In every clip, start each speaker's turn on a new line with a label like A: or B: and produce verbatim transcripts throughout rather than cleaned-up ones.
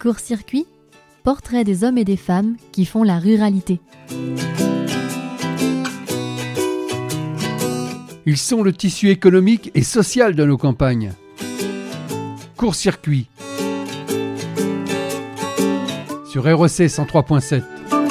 A: Court-circuit, portrait des hommes et des femmes qui font la ruralité.
B: Ils sont le tissu économique et social de nos campagnes. Court-circuit sur R E C cent trois point sept.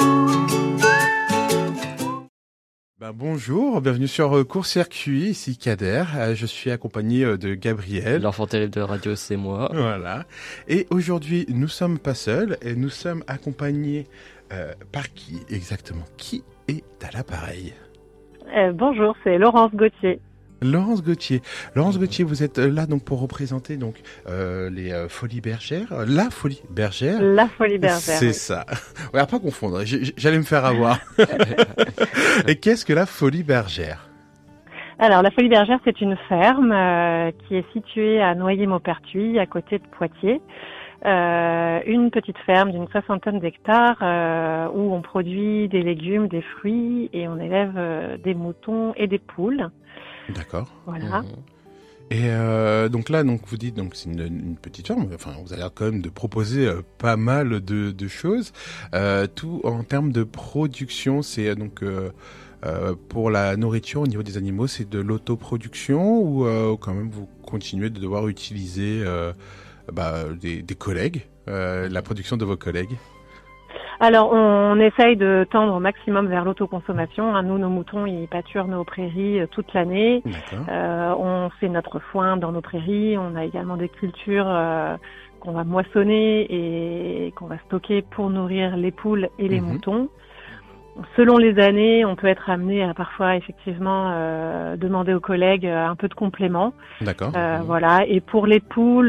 C: Ben bonjour, bienvenue sur euh, Court-circuit, ici Kader. Euh, je suis accompagné euh, de Gabriel.
D: L'enfant terrible de radio, c'est moi.
C: Voilà. Et aujourd'hui, nous sommes pas seuls et nous sommes accompagnés euh, par qui exactement? Qui est à l'appareil?
E: Euh, bonjour, c'est Laurence Gauthier.
C: Laurence Gauthier. Laurence Gauthier, vous êtes là donc pour représenter donc euh, les euh, Folies Bergères, la Folie Bergère.
E: La Folie Bergère.
C: C'est
E: oui.
C: ça. On va pas confondre. J'allais me faire avoir. Et qu'est-ce que la Folie Bergère?
E: Alors, la Folie Bergère, c'est une ferme euh, qui est située à Noyer-Maupertuis, à côté de Poitiers. Euh, une petite ferme d'une soixantaine d'hectares euh, où on produit des légumes, des fruits et on élève euh, des moutons et des poules.
C: D'accord.
E: Voilà.
D: Mmh.
C: Et euh, donc là, donc vous dites donc c'est une, une petite ferme. Enfin, vous avez l'air quand même de proposer euh, pas mal de, de choses. Euh, tout en termes de production, c'est euh, donc euh, euh, pour la nourriture au niveau des animaux, c'est de l'autoproduction ou euh, quand même vous continuez de devoir utiliser euh, bah, des, des collègues, euh, la production de vos collègues?
E: Alors, on essaye de tendre au maximum vers l'autoconsommation. Nous, nos moutons, ils pâturent nos prairies euh, toute l'année.
C: D'accord.
E: Euh, on fait notre foin dans nos prairies. On a également des cultures euh, qu'on va moissonner et qu'on va stocker pour nourrir les poules et les
C: Mhm.
E: moutons. Selon les années, on peut être amené à parfois effectivement euh, demander aux collègues euh, un peu de complément.
C: D'accord.
E: Euh, Voilà. Et pour les poules,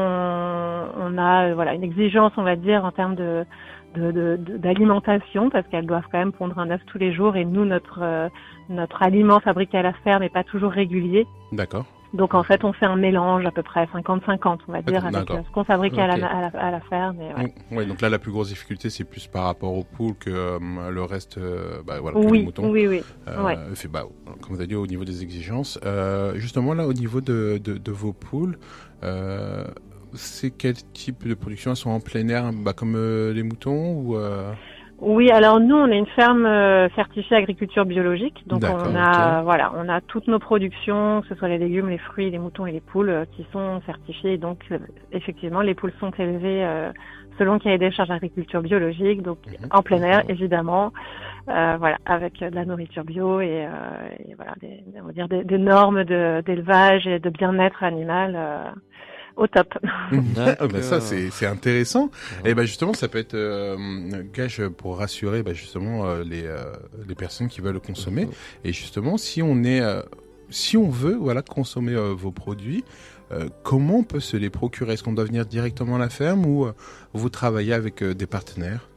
E: on, on a euh, voilà une exigence, on va dire, en termes de De, de, de- d'alimentation parce qu'elles doivent quand même pondre un œuf tous les jours et nous notre euh, notre aliment fabriqué à la ferme n'est pas toujours régulier,
C: D'accord.
E: donc en fait on fait un mélange à peu près cinquante cinquante on va dire
C: D'accord,
E: avec
C: d'accord.
E: euh, ce qu'on fabrique à,
D: Ok.
E: la, à, la, à la ferme et, ouais.
C: Mm, ouais, donc là, la plus grosse difficulté, c'est plus par rapport aux poules que euh, le reste, euh, bah, voilà, que les
E: oui
C: moutons.
E: oui oui
C: Euh,
E: ouais.
C: fait, bah, comme vous avez dit, au niveau des exigences. Euh, justement, là, au niveau de, de, de vos poules, euh, c'est quel type de production? Elles sont en plein air, bah, comme euh, les moutons ou euh...
E: Oui, alors nous on est une ferme euh, certifiée agriculture biologique, donc
C: D'accord,
E: on a
D: ok.
E: voilà, on a toutes nos productions, que ce soit les légumes, les fruits, les moutons et les poules, euh, qui sont certifiées. Donc euh, effectivement, les poules sont élevées euh, selon cahier des charges d'agriculture biologique, donc
C: Mhm.
E: en plein air évidemment, euh, voilà, avec euh, de la nourriture bio et, euh, et voilà, des, on va dire des, des normes de d'élevage et de bien-être animal euh, au top.
C: Ah, bah, ça, c'est c'est intéressant.
D: Ouais.
C: Et bah, justement, ça peut être euh, gage pour rassurer bah, justement euh, les, euh, les personnes qui veulent le consommer.
D: Mhm.
C: Et justement, si on est, euh, si on veut, voilà, consommer euh, vos produits, euh, comment on peut se les procurer? Est-ce qu'on doit venir directement à la ferme ou euh, vous travaillez avec euh, des partenaires?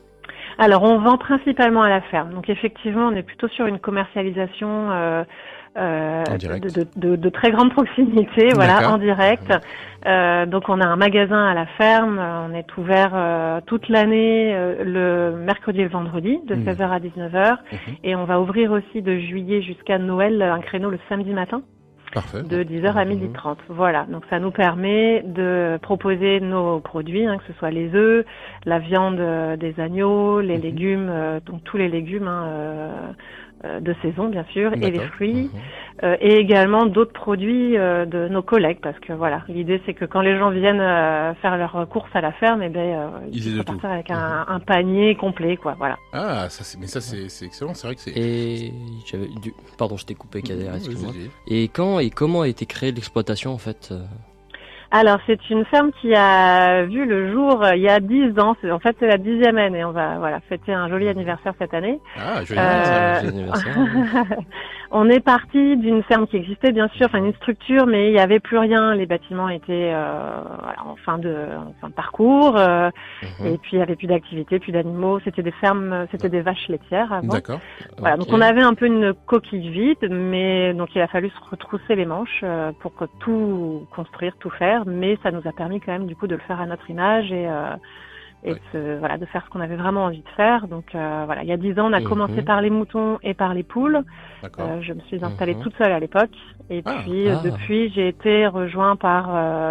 E: Alors, on vend principalement à la ferme. Donc, effectivement, on est plutôt sur une commercialisation euh, euh,
C: En direct.
E: de, de, de, de très grande proximité, voilà,
C: D'accord.
E: en direct. Euh, donc, on a un magasin à la ferme. On est ouvert euh, toute l'année, euh, le mercredi et le vendredi, de
C: Mhm.
E: seize heures à dix-neuf heures.
C: Mhm.
E: Et on va ouvrir aussi de juillet jusqu'à Noël un créneau le samedi matin,
C: Parfait.
E: de dix heures à midi trente. Voilà, donc ça nous permet de proposer nos produits, hein, que ce soit les œufs, la viande euh, des agneaux, les
C: Mhm.
E: légumes, euh, donc tous les légumes hein, euh, euh, de saison bien sûr, et les
C: D'accord.
E: fruits,
D: Mhm.
E: euh, et également d'autres produits euh, de nos collègues, parce que voilà, l'idée c'est que quand les gens viennent euh, faire leurs courses à la ferme, eh ben euh,
C: Ils
E: ils
C: aient
E: puissent
C: de
E: repartir
C: tout.
E: avec un, un panier complet, quoi, voilà.
C: Ah, ça, c'est, mais ça, c'est, c'est excellent. C'est vrai que c'est.
D: Et j'avais du... Pardon, je t'ai coupé, Kader,
C: Mmh,
D: excuse-moi.
C: vas-y.
D: Et quand et comment a été créée l'exploitation en fait euh
E: Alors, c'est une ferme qui a vu le jour euh, il y a dix ans. C'est- En fait, c'est la dixième année. On va voilà fêter un joli anniversaire cette année.
C: Ah, joli
E: Euh,
C: anniversaire.
D: Joyeux anniversaire.
E: On est parti d'une ferme qui existait bien sûr, enfin une structure, mais il n'y avait plus rien. Les bâtiments étaient euh, voilà, en fin de en fin de parcours, euh,
D: Mhm.
E: et puis il n'y avait plus d'activité, plus d'animaux. C'était des fermes, c'était des vaches laitières avant.
C: D'accord.
E: Voilà,
D: Ok.
E: donc on avait un peu une coquille vide, mais donc il a fallu se retrousser les manches euh, pour que tout construire, tout faire, mais ça nous a permis quand même du coup de le faire à notre image et euh, et
C: Ouais.
E: de, se- voilà, de faire ce qu'on avait vraiment envie de faire. Donc euh, voilà, il y a dix ans, on a
D: Mhm.
E: commencé par les moutons et par les poules.
C: D'accord.
E: Euh, je me suis installée
D: Mhm.
E: toute seule à l'époque, et
C: Ah.
E: puis euh,
D: Ah.
E: depuis j'ai été rejoint par euh,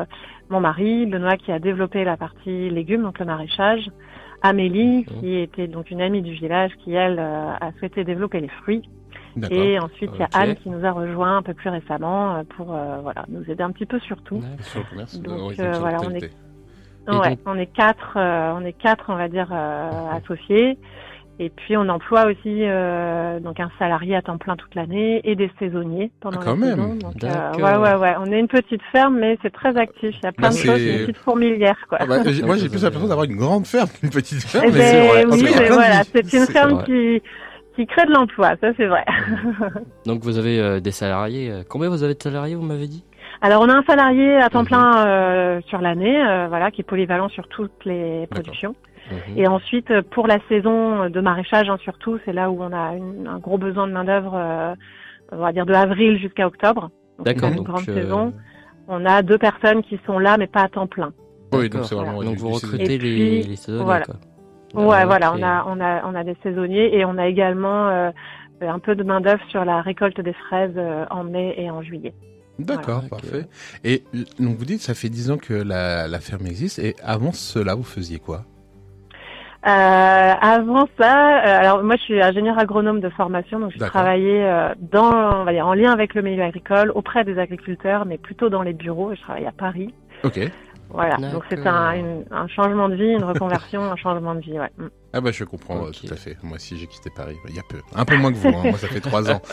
E: mon mari, Benoît, qui a développé la partie légumes, donc le maraîchage. Amélie, mmh. qui était donc une amie du village, qui elle euh, a souhaité développer les fruits. D'accord. Et ensuite, il okay. y a Anne qui nous a rejoint un peu plus récemment pour euh, voilà, nous aider un petit peu sur tout.
C: Sur le commerce,
E: donc euh, voilà, on est, ouais, donc... on est quatre, euh, on est quatre, on va dire euh, mmh. associés. Et puis on emploie aussi euh, donc un salarié à temps plein toute l'année et des saisonniers pendant ah,
C: quand
E: la
C: même.
E: saison. Donc, euh, ouais ouais ouais, on est une petite ferme mais c'est très actif. Il y a plein
C: bah,
E: de
C: c'est...
E: choses, une petite fourmilière quoi.
C: Ah bah, j'ai, moi j'ai plus l'impression d'avoir une grande ferme qu'une petite ferme.
E: Mais,
C: mais c'est vrai.
E: Oui, mais voilà, c'est une
C: c'est
E: ferme
C: vrai.
E: qui qui crée de l'emploi, ça c'est vrai.
D: Donc vous avez euh, des salariés. Combien vous avez de salariés, vous m'avez dit?
E: Alors on a un salarié à temps plein euh, sur l'année, euh, voilà, qui est polyvalent sur toutes les productions. Mmh. Et ensuite, pour la saison de maraîchage, hein, surtout, c'est là où on a une, un gros besoin de main d'œuvre, euh, on va dire de avril jusqu'à octobre. Donc, D'accord. C'est une donc, grande euh... saison. On a deux personnes qui sont là, mais pas à temps plein.
C: Oui, donc c'est vraiment.
D: Donc vous recrutez
E: puis,
D: les, les saisonniers.
E: Voilà.
D: Quoi.
E: Ouais,
D: ah,
E: voilà,
D: okay.
E: on a, on a, on a des saisonniers et on a également euh, un peu de main d'œuvre sur la récolte des fraises euh, en mai et en juillet.
C: D'accord, voilà. Parfait. Et donc vous dites, ça fait dix ans que la, la ferme existe. Et avant cela, vous faisiez quoi?
E: Euh, avant ça, euh, alors moi je suis ingénieur agronome de formation, donc je travaillais euh, dans, on va dire, en lien avec le milieu agricole, auprès des agriculteurs, mais plutôt dans les bureaux. Je travaille à Paris.
C: Ok.
E: Voilà, D'accord. donc c'est un, une, un changement de vie, une reconversion, un changement de vie, ouais.
C: Ah bah je comprends okay. tout à fait. Moi aussi j'ai quitté Paris il y a peu, un peu moins que vous. Hein. Moi ça fait trois ans.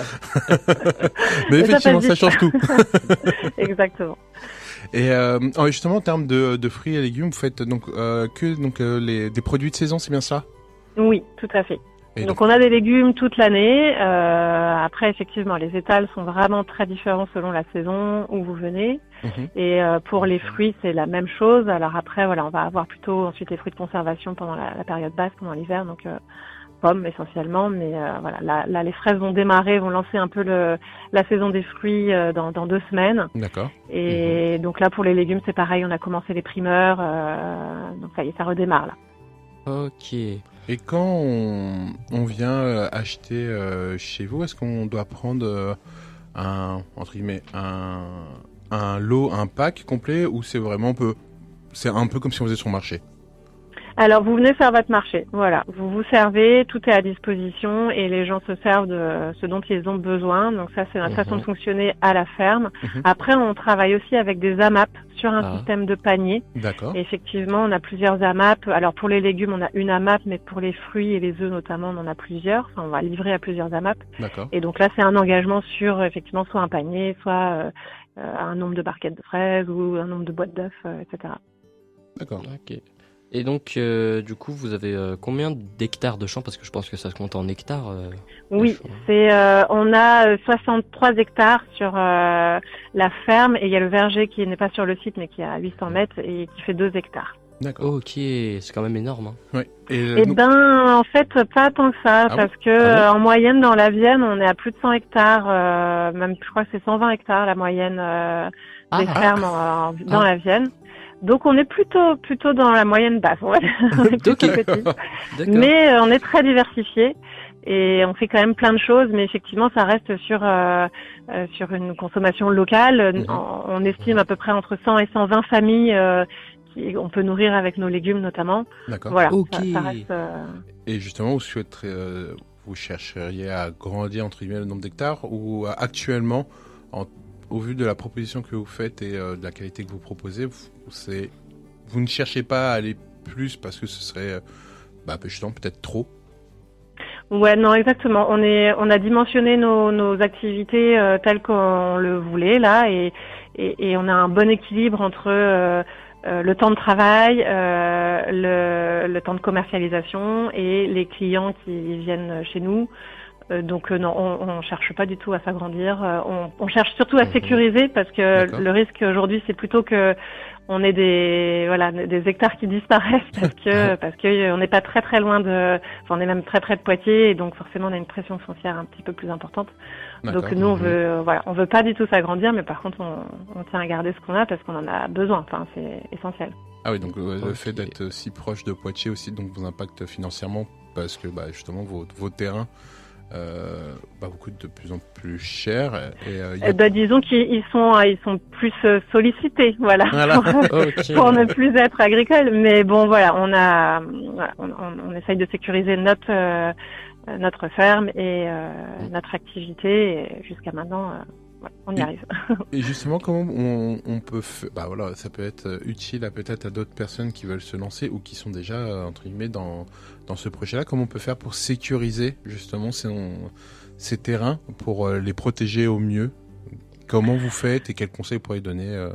C: Mais effectivement ça, ça change tout.
E: Exactement.
C: Et euh, justement en termes de, de fruits et légumes, vous faites donc euh, que donc euh, les des produits de saison, c'est bien ça?
E: Oui, tout à fait. Donc, donc on a des légumes toute l'année. Euh, après effectivement les étals sont vraiment très différents selon la saison où vous venez. Mmh. Et euh, pour les fruits c'est la même chose. Alors après voilà on va avoir plutôt ensuite les fruits de conservation pendant la, la période basse, pendant l'hiver, donc euh, pommes essentiellement. Mais euh, voilà là, là les fraises vont démarrer, vont lancer un peu le la saison des fruits euh, dans, dans deux semaines.
C: D'accord.
E: Et mmh. donc là pour les légumes c'est pareil, on a commencé les primeurs, euh, donc ça y est ça redémarre là.
D: Ok.
C: Et quand on, on vient acheter euh, chez vous, est-ce qu'on doit prendre euh, un entre guillemets un un lot, un pack complet, ou c'est vraiment un peu, c'est un peu comme si on faisait son marché?
E: Alors vous venez faire votre marché, voilà. Vous vous servez, tout est à disposition et les gens se servent de ce dont ils ont besoin. Donc ça c'est notre mmh. façon de fonctionner à la ferme. Mmh. Après on travaille aussi avec des A M A P sur un ah. système de panier.
C: D'accord.
E: Et effectivement on a plusieurs A M A P. Alors pour les légumes on a une A M A P, mais pour les fruits et les œufs notamment on en a plusieurs. Enfin on va livrer à plusieurs A M A P.
C: D'accord.
E: Et donc là c'est un engagement sur effectivement soit un panier, soit euh, un nombre de barquettes de fraises ou un nombre de boîtes d'œufs, euh, et cetera.
C: D'accord.
D: Ok. Et donc, euh, du coup, vous avez euh, combien d'hectares de champs? Parce que je pense que ça se compte en hectares. Euh,
E: oui, c'est, euh, on a soixante-trois hectares sur euh, la ferme et il y a le verger qui n'est pas sur le site mais qui est à huit cents mètres et qui fait deux hectares.
C: D'accord.
D: Ok, c'est quand même énorme. Hein.
C: Oui. Et,
E: euh, eh ben, en fait, pas tant que ça, ah parce bon que ah bon en moyenne dans la Vienne, on est à plus de cent hectares, euh, même je crois que c'est cent vingt hectares la moyenne euh, des ah, fermes ah, en, dans ah. la Vienne. Donc on est plutôt plutôt dans la moyenne basse, on va dire. On est plutôt petit. Mais euh, on est très diversifié et on fait quand même plein de choses, mais effectivement ça reste sur euh, euh, sur une consommation locale. Mmh. On, on estime à peu près entre cent et cent vingt familles euh, qui on peut nourrir avec nos légumes notamment.
C: D'accord.
E: Voilà.
D: Okay.
E: Ça, ça reste, euh...
C: Et justement, vous souhaiteriez, euh, vous chercheriez à grandir entre guillemets le nombre d'hectares ou euh, actuellement en au vu de la proposition que vous faites et euh, de la qualité que vous proposez, vous, c'est, vous ne cherchez pas à aller plus parce que ce serait euh, bah, justement peut-être trop?
E: Ouais, non, exactement. On est, on a dimensionné nos, nos activités euh, telles qu'on le voulait là, et, et, et on a un bon équilibre entre euh, euh, le temps de travail, euh, le, le temps de commercialisation et les clients qui viennent chez nous. Euh, donc euh, non, on, on cherche pas du tout à s'agrandir. Euh, on, on cherche surtout à mmh. sécuriser parce que D'accord. le risque aujourd'hui c'est plutôt que on ait des voilà des hectares qui disparaissent parce que parce que on n'est pas très très loin de, enfin on est même très près de Poitiers et donc forcément on a une pression foncière un petit peu plus importante. D'accord. Donc nous on veut euh, voilà on veut pas du tout s'agrandir, mais par contre on, on tient à garder ce qu'on a parce qu'on en a besoin. Enfin c'est essentiel.
C: Ah oui, donc euh, okay. le fait d'être si proche de Poitiers aussi donc vous impacte financièrement parce que bah, justement vos vos terrains euh, bah, beaucoup de plus en plus cher. Et, euh, y a...
E: Eh ben, disons qu'ils ils sont, ils sont plus sollicités, voilà,
C: Voilà.
E: pour,
D: Ok.
E: pour ne plus être agricoles. Mais bon, voilà, on a, voilà, on, on, on essaye de sécuriser notre euh, notre ferme et euh, notre activité. Et jusqu'à maintenant, euh, voilà, on y
C: Et-
E: arrive.
C: Et justement, comment on, on peut faire... Bah voilà, ça peut être utile à peut-être à d'autres personnes qui veulent se lancer ou qui sont déjà, euh, entre guillemets, dans, dans ce projet-là. Comment on peut faire pour sécuriser, justement, ces, ces terrains, pour euh, les protéger au mieux? Comment vous faites et quels conseils vous pourriez donner euh...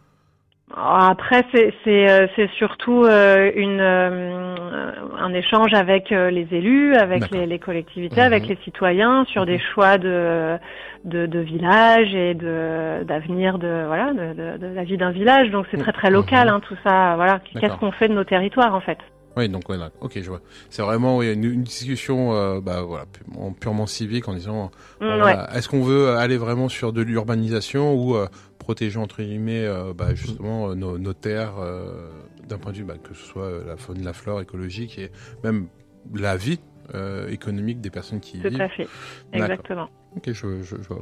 E: Après, c'est c'est euh, c'est surtout euh, une euh, un échange avec euh, les élus, avec
C: D'accord.
E: les, les collectivités,
C: Mhm.
E: avec les citoyens sur
C: Mhm.
E: des choix de de, de village et de d'avenir de voilà de, de, de la vie d'un village. Donc c'est très très local,
C: Mhm.
E: hein, tout ça. Voilà,
C: D'accord.
E: qu'est-ce qu'on fait de nos territoires en fait?
C: Oui, donc voilà. Ok, je vois. C'est vraiment oui, une, une discussion, euh, bah voilà, purement, purement civique en disant, bon,
E: Mm,
C: voilà, est-ce qu'on veut aller vraiment sur de l'urbanisation ou euh, protéger entre guillemets, euh, bah, justement euh, nos, nos terres euh, d'un point de vue, bah, que ce soit euh, la faune, la flore écologique et même la vie euh, économique des personnes qui y
E: Tout
C: vivent.
E: à fait,
C: D'accord.
E: exactement.
C: Ok, je, je, je vois.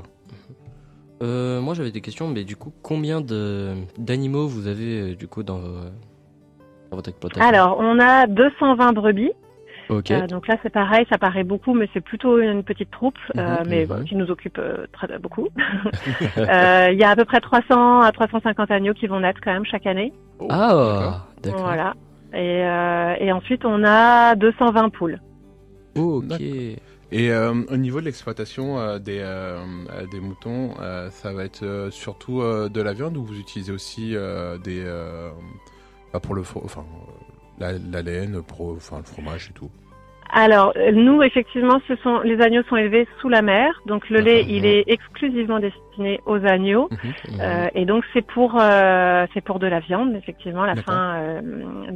D: Euh, moi j'avais des questions, mais du coup, combien de d'animaux vous avez euh, du coup dans, vos- dans votre exploitation?
E: Alors, on a deux cent vingt brebis.
D: Ok.
E: Euh, donc là, c'est pareil, ça paraît beaucoup, mais c'est plutôt une petite troupe, euh,
C: Mhm,
E: mais
D: mhm.
E: bon, qui nous occupe euh, très beaucoup. Euh, Il y a à peu près trois cents à trois cent cinquante agneaux qui vont naître quand même chaque année.
C: Oh,
D: Ah, d'accord.
E: Voilà. Et, euh, et ensuite, on a deux cent vingt poules.
D: Oh, ok.
C: D'accord. Et euh, au niveau de l'exploitation euh, des, euh, euh, des moutons, euh, ça va être euh, surtout euh, de la viande ou vous utilisez aussi euh, des, euh, bah, pour le, fro- enfin, euh, la, la laine, pour, enfin, le fromage et tout.
E: Alors, euh, nous, effectivement, ce sont les agneaux sont élevés sous la mer, donc le lait,
C: D'accord.
E: il est exclusivement destiné aux agneaux.
C: Mhm.
E: Euh, et donc c'est pour euh, c'est pour de la viande effectivement. La
C: D'accord.
E: fin euh,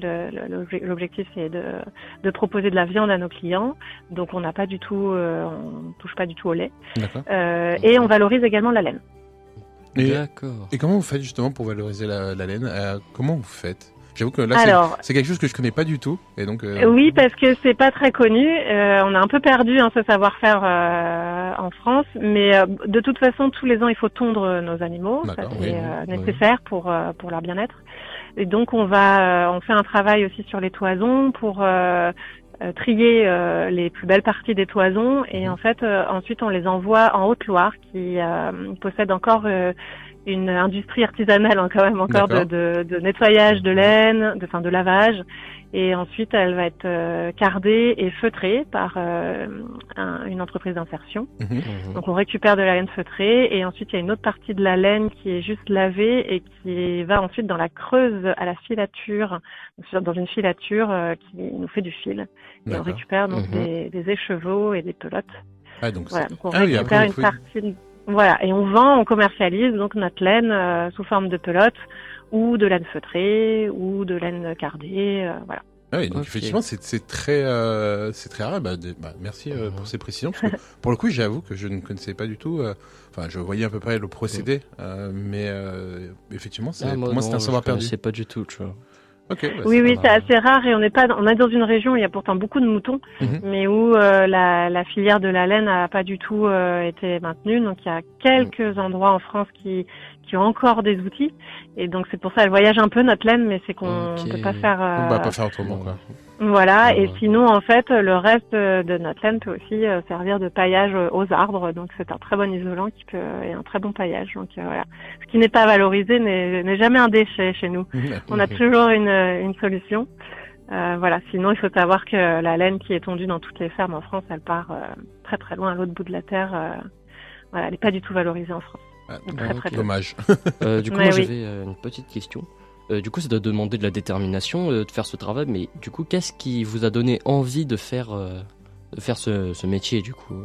E: de l'obje- l'objectif c'est de de proposer de la viande à nos clients. Donc on n'a pas du tout euh, on touche pas du tout au lait.
C: D'accord.
E: Euh, et on valorise également la laine.
C: Et,
D: D'accord.
C: et comment vous faites justement pour valoriser la, la laine euh, Comment vous faites J'avoue que là, c'est-
E: Alors
C: c'est quelque chose que je connais pas du tout. Et donc, euh,
E: oui, parce que c'est pas très connu. Euh, on a un peu perdu hein, ce savoir-faire euh, en France, mais euh, de toute façon, tous les ans, il faut tondre nos animaux. Ça,
C: D'accord,
E: c'est
C: oui,
E: euh,
D: oui.
E: nécessaire pour euh, pour leur bien-être. Et donc, on va, euh, on fait un travail aussi sur les toisons pour euh, euh, trier euh, les plus belles parties des toisons. Et
C: Mhm.
E: en fait, euh, ensuite, on les envoie en Haute-Loire, qui euh, possède encore euh, une industrie artisanale hein, quand même encore de,
C: D'accord.
E: de, de nettoyage de laine, de, enfin de lavage, et ensuite elle va être euh, cardée et feutrée par euh, un- une entreprise d'insertion.
C: mhm.
D: Mhm.
E: Donc on récupère de la laine feutrée et ensuite il y a une autre partie de la laine qui est juste lavée et qui va ensuite dans la creuse à la filature, dans une filature euh, qui nous fait du fil. Et on
C: D'accord.
E: récupère donc
D: Mhm.
E: des, des écheveaux et des pelotes.
C: Ah, donc
E: Voilà,
C: c'est-
E: donc on
C: Ah oui,
E: récupère
C: après,
E: une
C: vous pouvez-
E: partie. de- Voilà, et on vend, on commercialise donc notre laine euh, sous forme de pelote ou de laine feutrée ou de laine cardée, euh, voilà.
C: Ah oui, donc
D: Ok.
C: effectivement, c'est c'est très, euh, c'est très rare. Bah, des- bah, merci euh, pour ces précisions. Parce que, pour le coup, j'avoue que je ne connaissais pas du tout. euh, Enfin, je voyais à peu près le procédé, euh, mais euh, effectivement, c'est
D: Ah,
C: pour moi, c'est
D: non,
C: un savoir
D: je
C: perdu.
D: connaissais pas du tout, tu vois.
C: Ok. bah,
E: Oui,
C: c'est
E: oui,
C: pas
E: c'est
C: mal.
E: assez rare et on n'est pas, dans- on est dans une région où il y a pourtant beaucoup de moutons,
C: Mhm.
E: mais où euh, la, la filière de la laine n'a pas du tout euh, été maintenue. Donc il y a quelques endroits en France qui qui ont encore des outils et donc c'est pour ça elle voyage un peu notre laine, mais c'est qu'on
D: Ok.
E: ne peut pas faire. euh,
C: On va pas faire autrement, quoi.
E: Voilà,
D: Ouais,
E: et
D: ouais.
E: sinon, en fait, le reste euh, de notre laine peut aussi euh, servir de paillage euh, aux arbres. Donc, c'est un très bon isolant qui peut et un très bon paillage. Donc, euh, voilà. Ce qui n'est pas valorisé n'est n'est jamais un déchet chez nous. On a
D: Mhm.
E: toujours une, une solution. Euh, voilà. Sinon, il faut savoir que la laine qui est tondue dans toutes les fermes en France, elle part euh, très très loin à l'autre bout de la terre. euh, voilà, elle n'est pas du tout valorisée en France.
C: Ah,
E: Très, très peu.
C: dommage.
D: Euh, du coup,
E: Ouais,
D: moi
E: oui.
D: j'avais euh, une petite question. Euh, du coup, c'est de demander de la détermination, euh, de faire ce travail, mais du coup, qu'est-ce qui vous a donné envie de faire, euh, de faire ce, ce métier, du coup?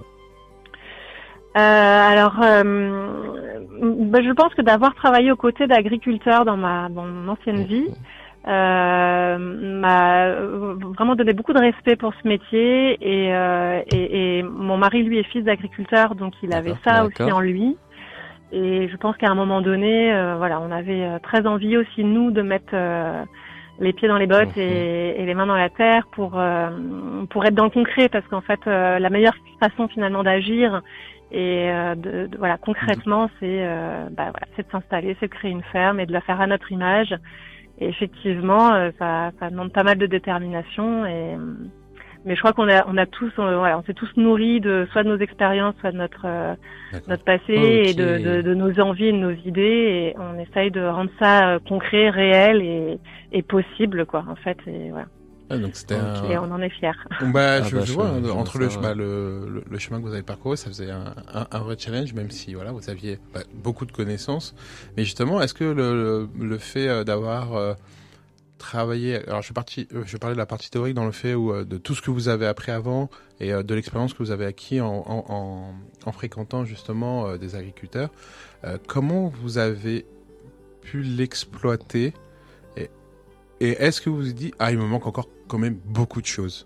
E: Euh, alors, euh, ben, je pense que d'avoir travaillé aux côtés d'agriculteurs dans ma dans mon ancienne vie, euh, m'a euh, vraiment donné beaucoup de respect pour ce métier et, euh, et, et mon mari lui est fils d'agriculteur, donc il avait
C: D'accord,
E: ça aussi
D: d'accord.
E: en lui. Et je pense qu'à un moment donné, euh, voilà, on avait euh, très envie aussi nous de mettre euh, les pieds dans les bottes
D: Mmh.
E: et, et les mains dans la terre pour euh, pour être dans le concret, parce qu'en fait euh, la meilleure façon finalement d'agir et euh, de, de- voilà concrètement c'est euh, bah, voilà, c'est de s'installer, c'est de créer une ferme et de la faire à notre image. Et effectivement euh, ça ça demande pas mal de détermination et mais je crois qu'on a on a tous on, voilà, on s'est tous nourris de soit de nos expériences, soit de notre euh,
C: D'accord.
E: notre passé
D: Ok.
E: et de, de, de nos envies et de nos idées, et on essaye de rendre ça euh, concret, réel et, et possible, quoi, en fait, et voilà.
C: Ah, donc c'était
D: Ok.
E: Et
C: un...
E: on en est fiers.
C: Bon, bah,
D: Ah
C: je,
D: bah,
C: je
D: je-
C: vois, hein,
D: je
C: entre
D: vois
C: le,
D: ça,
C: chemin,
D: ouais.
C: le, le, le chemin que vous avez parcouru, ça faisait un, un, un vrai challenge, même si voilà, vous aviez bah, beaucoup de connaissances. Mais justement, est-ce que le, le, le fait euh, d'avoir euh, travaillé, alors je, parti, euh, je parlais de la partie théorique dans le fait où euh, de tout ce que vous avez appris avant et euh, de l'expérience que vous avez acquis en, en, en, en fréquentant justement euh, des agriculteurs, euh, comment vous avez pu l'exploiter et, et est-ce que vous vous dites, ah, il me manque encore quand même beaucoup de choses?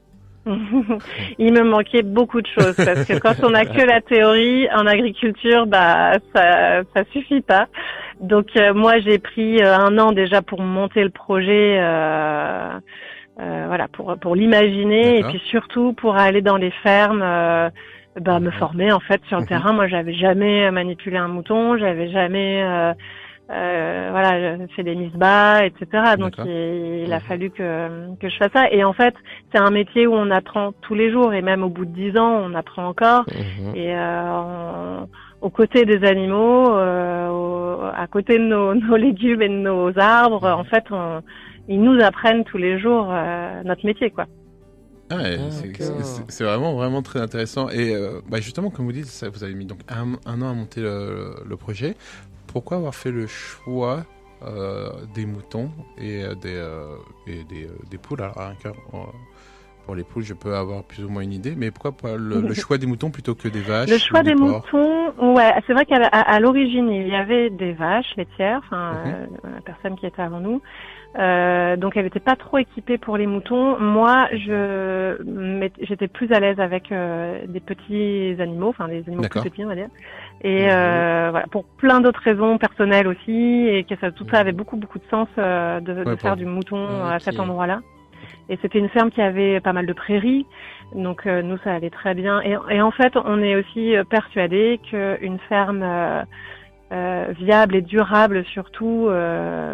E: Il me manquait beaucoup de choses, parce que quand on a que la théorie en agriculture, bah ça ça suffit pas. Donc euh, moi j'ai pris euh, un an déjà pour monter le projet, euh, euh, voilà, pour pour l'imaginer, et
C: D'accord.
E: puis surtout pour aller dans les fermes, euh, bah me
C: Mhm.
E: former en fait sur le
C: Mhm.
E: terrain. Moi j'avais jamais manipulé un mouton, j'avais jamais euh, euh, voilà, j'ai fait des mises bas, et cetera. Donc
C: D'accord.
E: il, il a
C: Mhm.
E: fallu que que je fasse ça. Et en fait, c'est un métier où on apprend tous les jours, et même au bout de dix ans, on apprend encore.
D: Mhm.
E: Et euh, on- aux côtés des animaux, euh, au- à côté de nos, nos légumes et de nos arbres, en fait, on, ils nous apprennent tous les jours euh, notre métier, quoi.
C: Ah, ouais, c'est-
D: D'accord.
C: c'est c'est vraiment vraiment très intéressant et euh, bah justement comme vous dites ça, vous avez mis donc un, un an à monter le, le projet. Pourquoi avoir fait le choix euh, des moutons et euh, des euh, et des, euh, des poules? Alors rien que, euh, pour les poules je peux avoir plus ou moins une idée, mais pourquoi pas le, le choix des moutons plutôt que des vaches?
E: Le choix
C: ou des
E: des
C: porcs?
E: moutons, ouais, c'est vrai qu'à à, à l'origine, il y avait des vaches laitières, enfin,
C: Mhm.
E: euh, la personne qui était avant nous. Euh, donc elle n'était pas trop équipée pour les moutons. Moi, je m'ét- j'étais plus à l'aise avec euh, des petits animaux, enfin des animaux plus
C: D'accord.
E: petits, on va dire. Et
D: Mhm.
E: euh, voilà, pour plein d'autres raisons personnelles aussi, et que ça, tout ça avait beaucoup beaucoup de sens euh, de, de
C: Ouais,
E: faire
C: pour-
E: du mouton
D: Ah,
E: à
D: ok.
E: cet endroit-là. Et c'était une ferme qui avait pas mal de prairies, donc euh, nous ça allait très bien. Et, et en fait, on est aussi euh, persuadé qu'une ferme euh, euh, viable et durable, surtout, euh,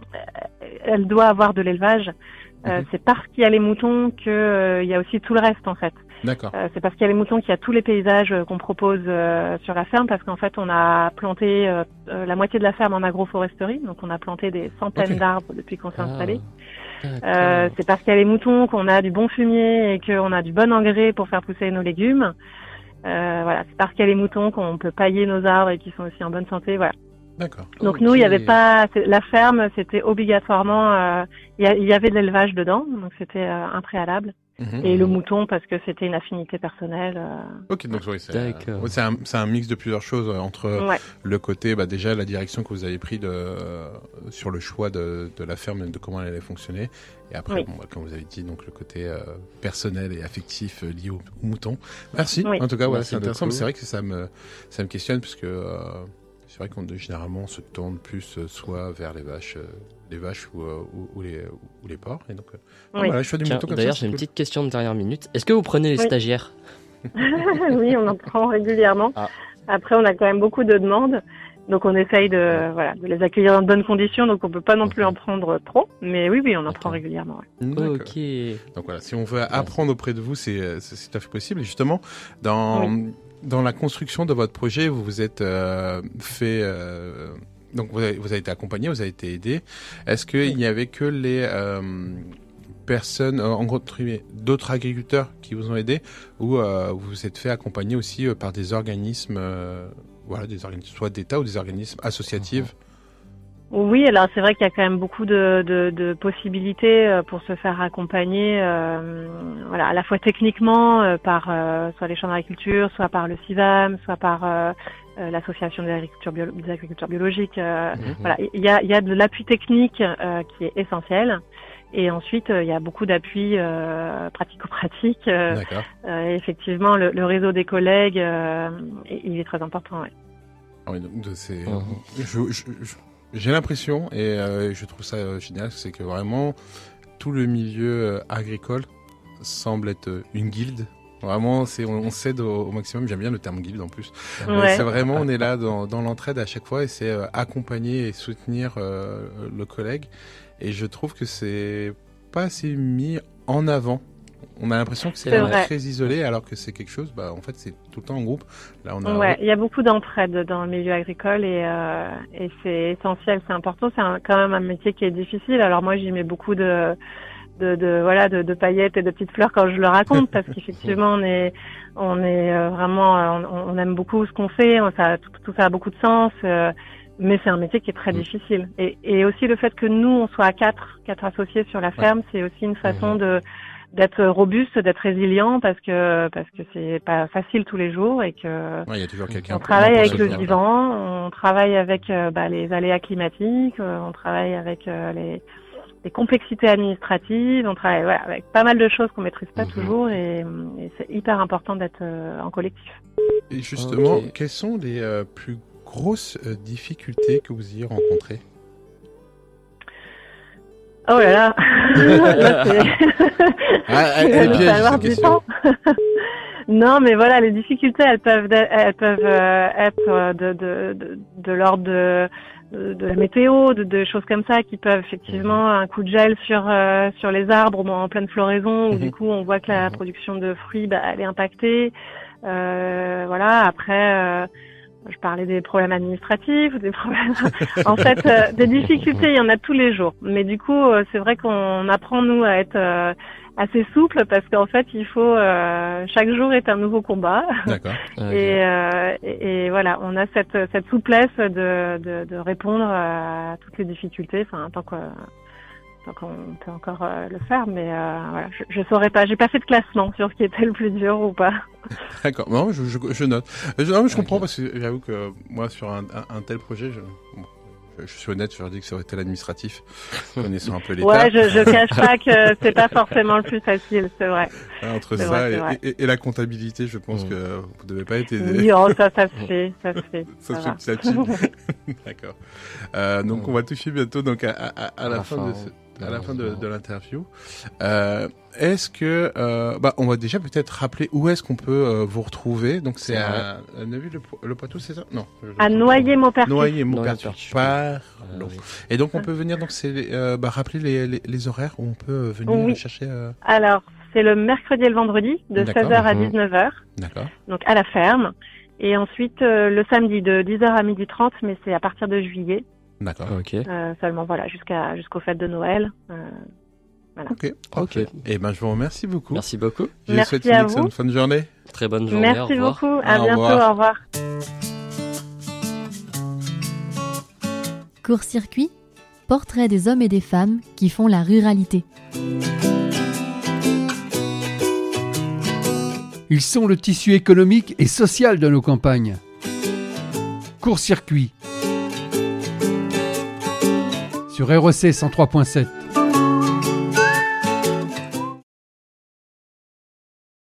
E: elle doit avoir de l'élevage. Euh,
C: Mhm.
E: C'est parce qu'il y a les moutons qu'il euh, y a aussi tout le reste, en fait.
C: D'accord.
E: Euh, c'est parce qu'il y a les moutons qu'il y a tous les paysages euh, qu'on propose euh, sur la ferme, parce qu'en fait, on a planté euh, euh, la moitié de la ferme en agroforesterie, donc on a planté des centaines
C: Ok.
E: d'arbres depuis qu'on s'est installé.
D: Ah,
E: Euh,
D: d'accord.
E: c'est parce qu'il y a les moutons qu'on a du bon fumier et qu'on a du bon engrais pour faire pousser nos légumes. Euh, voilà, c'est parce qu'il y a les moutons qu'on peut pailler nos arbres et qui sont aussi en bonne santé. Voilà.
C: D'accord.
E: Donc
D: Ok.
E: nous, il y avait pas c'est- la ferme, c'était obligatoirement euh, il y, a- il y avait de l'élevage dedans, donc c'était euh, un préalable.
C: Mhm.
E: Et le mouton parce que c'était une affinité personnelle. euh,
C: Ok, donc oui, c'est euh,
D: D'accord.
C: ouais, c'est un, c'est un mix de plusieurs choses euh, entre
E: Ouais.
C: le côté, bah, déjà la direction que vous avez pris de, euh, sur le choix de, de la ferme et de comment elle allait fonctionner. Et après,
E: Oui.
C: bon, bah, comme vous avez dit, donc le côté euh, personnel et affectif euh, lié au, au mouton. Merci.
E: Oui.
C: En tout cas, voilà,
D: Merci
C: c'est intéressant.
D: beaucoup.
C: Mais c'est vrai que ça me, ça me questionne parce que euh, c'est vrai qu'on généralement on se tourne plus euh, soit vers les vaches, euh, les vaches ou, euh, ou, ou les, ou les porcs. Et donc, euh,
E: Oui.
C: voilà, je fais des
D: Tiens,
C: moutons comme
D: d'ailleurs,
C: ça.
D: j'ai une
C: c'est
D: petite question de dernière minute. Est-ce que vous prenez les
E: Oui.
D: stagiaires?
E: Oui, on en prend régulièrement.
D: Ah.
E: Après, on a quand même beaucoup de demandes. Donc on essaye de voilà de les accueillir dans de bonnes conditions, donc on peut pas non plus en prendre trop, mais oui oui on en prend
D: D'accord.
E: régulièrement. Ouais.
C: cool. D'accord.
D: Ok.
C: Donc voilà, si on veut apprendre auprès de vous, c'est c'est c'est tout à fait possible. Et justement, dans dans la construction de votre projet, vous vous êtes euh, fait euh, donc vous avez, vous avez été accompagné, vous avez été aidé. Est-ce qu'il n'y avait que les euh, personnes, euh, en gros d'autres agriculteurs qui vous ont aidé, ou euh, vous vous êtes fait accompagner aussi euh, par des organismes, euh, voilà, des organismes soit d'État ou des organismes associatifs?
E: Oui, alors c'est vrai qu'il y a quand même beaucoup de, de, de possibilités euh, pour se faire accompagner, euh, voilà, à la fois techniquement euh, par euh, soit les chambres d'agriculture, soit par le CIVAM, soit par euh, euh, l'association des agriculteurs, bio- des agriculteurs biologiques. euh,
C: Mhm.
E: Voilà, il y a, il y a de l'appui technique euh, qui est essentiel, et ensuite euh, il y a beaucoup d'appui euh, pratico-pratique. Euh,
C: D'accord.
E: euh, effectivement, le, le réseau des collègues, euh, il est très important. Ouais.
C: Ah oui, donc, c'est,
D: Mhm.
C: je, je, je- J'ai l'impression, et euh, je trouve ça euh, génial, c'est que vraiment tout le milieu euh, agricole semble être euh, une guilde. Vraiment, c'est, on, on s'aide au, au maximum. J'aime bien le terme guilde en plus.
E: Ouais.
C: C'est vraiment, on est là dans, dans l'entraide à chaque fois et c'est euh, accompagner et soutenir euh, le collègue. Et je trouve que c'est pas assez mis en avant. On a l'impression que c'est,
E: C'est
C: euh,
E: vrai.
C: très isolé, alors que c'est quelque chose. Bah, en fait, c'est tout le temps en groupe. Là, on a.
E: Ouais, il y a beaucoup d'entraide dans le milieu agricole et, euh, et c'est essentiel, c'est important. C'est un, quand même un métier qui est difficile. Alors moi, j'y mets beaucoup de De, de voilà de, de paillettes et de petites fleurs quand je le raconte parce qu'effectivement on est on est euh, vraiment euh, on, on aime beaucoup ce qu'on fait, ça tout, tout ça a beaucoup de sens, euh, mais c'est un métier qui est très
C: Mmh.
E: difficile et, et aussi le fait que nous on soit à quatre quatre associés sur la ferme, c'est aussi une façon
C: Mmh.
E: de d'être robuste, d'être résilient parce que parce que c'est pas facile tous les jours et que
C: Ouais, il y a toujours quelqu'un.
E: on
C: pour-
E: travaille
C: pour
E: avec
C: se
E: le
C: tenir,
E: vivant, on travaille avec euh, bah, les aléas climatiques, euh, on travaille avec euh, les des complexités administratives, on travaille voilà, avec pas mal de choses qu'on maîtrise pas
C: Mhm.
E: toujours et, et c'est hyper important d'être euh, en collectif.
C: Et justement,
D: Ok.
C: quelles sont les euh, plus grosses euh, difficultés que vous ayez rencontrées?
E: Oh là là, Là, c'est-
C: Ah, elle-
E: il
C: elle
E: va nous
C: piège,
E: falloir
C: cette
E: du
C: question.
E: temps. Non, mais voilà, les difficultés, elles peuvent, elles peuvent euh, être euh, de, de, de, de l'ordre de, de, de la météo, de, de choses comme ça qui peuvent effectivement un coup de gel sur euh, sur les arbres bon, en pleine floraison où
C: Mhm.
E: du coup on voit que la
C: Mhm.
E: production de fruits bah, elle est impactée. Euh, voilà, après. Euh, je parlais des problèmes administratifs, des problèmes. En fait, euh, des difficultés, il y en a tous les jours. Mais du coup, euh, c'est vrai qu'on apprend nous à être euh, assez souple parce qu'en fait, il faut euh, chaque jour est un nouveau combat.
C: D'accord.
D: Ok.
E: Et, euh, et, et voilà, on a cette cette souplesse de de, de répondre à toutes les difficultés. Enfin, tant que tant qu'on peut encore euh, le faire, mais euh, voilà, je, je saurais pas. J'ai pas fait de classement sur ce qui était le plus dur ou pas.
C: D'accord. Non, je, je, je note. Euh, Je, non, mais je
D: Ok.
C: comprends parce que j'avoue que moi, sur un, un, un tel projet, je, bon, je, je suis honnête, je leur dis que ça aurait été l'administratif, connaissant un peu l'État.
E: Ouais, je, je cache pas que c'est pas forcément le plus facile, c'est vrai.
C: Hein, entre
E: c'est
C: ça
E: vrai,
C: et,
E: c'est vrai.
C: et, et la comptabilité, je pense
D: Mm.
C: que vous devez pas être aidé.
E: Oui, oh, ça, ça se fait, ça se fait.
C: Ça
E: ça
C: se
E: va.
C: fait petit à petit. D'accord. Euh, donc,
D: Mm.
C: on va toucher bientôt donc à, à, à, à la, fin, de ce, à la fin de, de l'interview. Euh, est-ce que, euh, bah, on va déjà peut-être rappeler où est-ce qu'on peut euh, vous retrouver. Donc, c'est
D: Ouais.
C: à, à Neuville-le-Poitou, c'est ça? Non. je-
E: À
C: je-
E: Noyer-Maupertuis.
C: Noyer-Maupertuis.
D: Noyer-Maupertuis.
C: Pardon.
D: Euh, oui.
C: Et donc, on peut venir, donc, c'est, euh, bah, rappeler les, les, les horaires où on peut euh, venir
E: Oui.
C: chercher, euh...
E: Alors, c'est le mercredi et le vendredi, de
C: D'accord.
E: seize heures à
D: Mhm.
E: dix-neuf heures,
C: D'accord.
E: donc à la ferme. Et ensuite, euh, le samedi, de dix heures à midi trente, mais c'est à partir de juillet,
C: D'accord.
D: Ok.
E: euh, seulement, voilà, jusqu'à jusqu'aux fêtes de Noël. Euh,
C: Ok.
D: Ok.
C: Et ben, je vous remercie beaucoup.
D: Merci beaucoup.
C: Je vous
E: Merci
C: souhaite une
E: à
C: excellente
E: vous.
C: fin de journée.
D: Très bonne journée. au
E: Merci
D: revoir.
E: beaucoup, à
C: Au
E: bientôt,
C: revoir.
E: au revoir.
A: Court-circuit, portrait des hommes et des femmes qui font la ruralité.
B: Ils sont le tissu économique et social de nos campagnes. Court-circuit. Sur R E C cent trois point sept.